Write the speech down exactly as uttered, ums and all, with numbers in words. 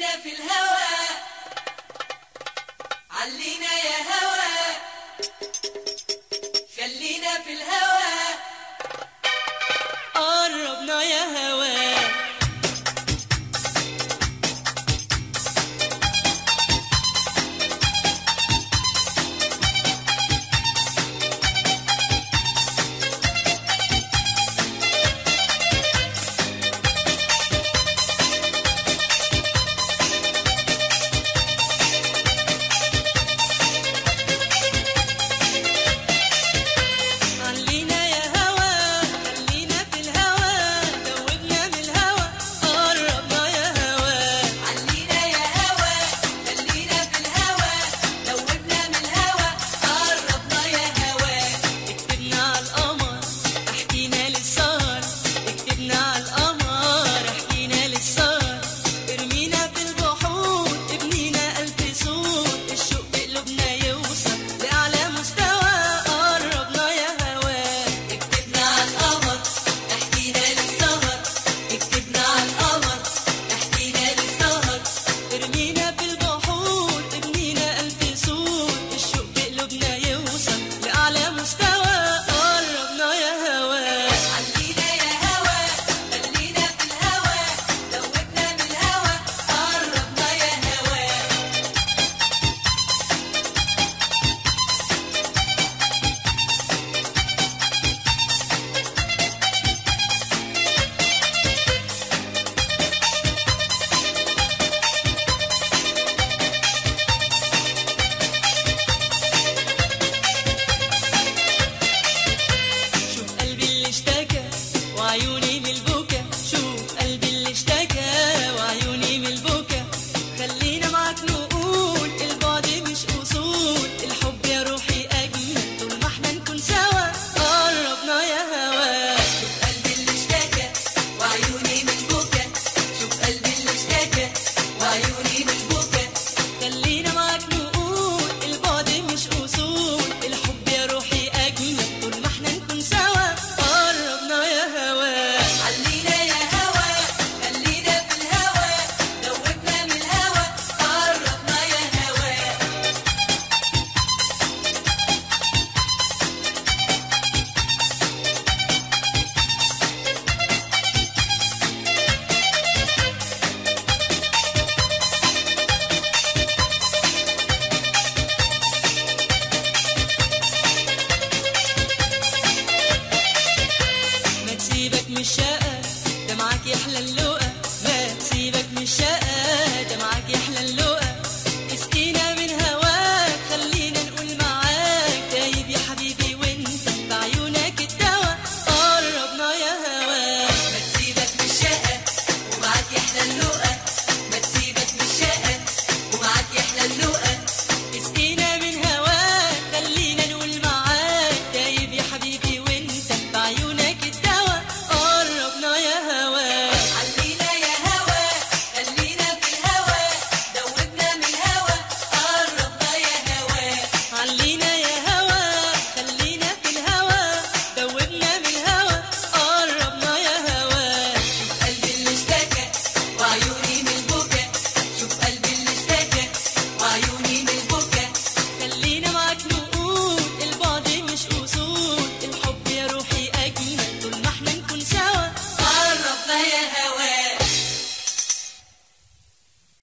خلينا في الهوى، علينا يا هوى، خلينا في الهوى، قربنا يا هوى. وعيوني من البكا، شوف قلبي اللي اشتكى وعيوني من البكا. خلينا معاك نقول البعد مش أصول، الحب يا روحي أجمل طول ما احنا نكون سوا. قربنا يا هوا، شوف قلبي اللي اشتكى وعيوني من البكا، شوف قلبي اللي اشتكى وعيوني من البكا. خلينا معاك نقول البعد مش أصول، الحب يا روحي أجمل طول ما احنا نكون سوا. قربنا يا هوا، علينا يا هوا، خلينا في الهوا، دوبنا من الهوا. قربنا يا هوا، ما تسيبك من الشقة ده معاك يحلى اللقا، ما تسيبك من الشقة ده معاك يحلى اللقا.